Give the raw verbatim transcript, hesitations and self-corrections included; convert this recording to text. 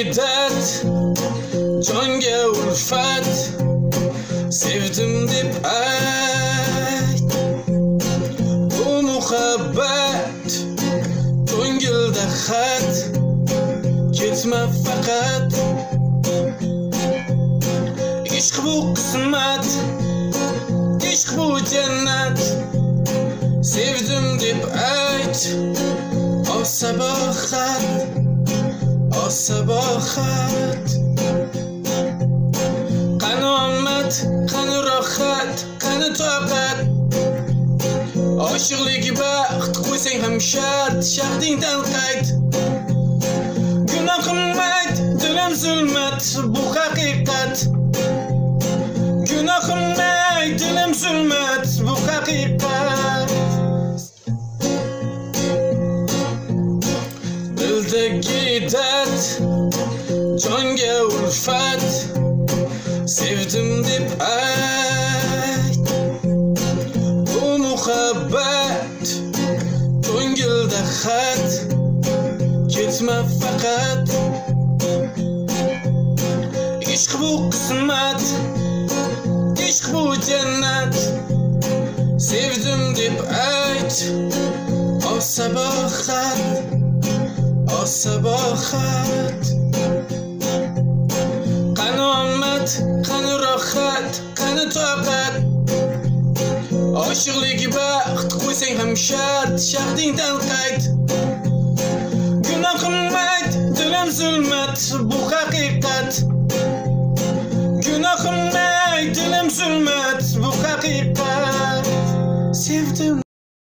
dard, jonga ulfat, sevdim deb ayt. Bu muhabbat ko'ngilda xat, ketma faqat. Ishq bu qismat, ishq bu jannat, sevdim deb ayt. O sabahat, o sabahat. Qani omad, qani rohat, qani toqat. Oshiqlik baxt qo'ysang ham shart, shartingdan qayt. Gunohim ayt, dilim zulmat, bu haqiqat. Gunohim ayt, dilim zulmat, bu haqiqat. Dildagi dard, jonga ulfat, sevdim deb ayt. Bu muhabbat ko'ngilda xat, ketma faqat. Ishq bu qismat, ishq bu jannat, sevdim deb ayt. O sabahat, o sabahat. Qani omad, qani rohat, qani toqat. Oshiqlik baxt qo'ysang ham shart, shartingdan qayt.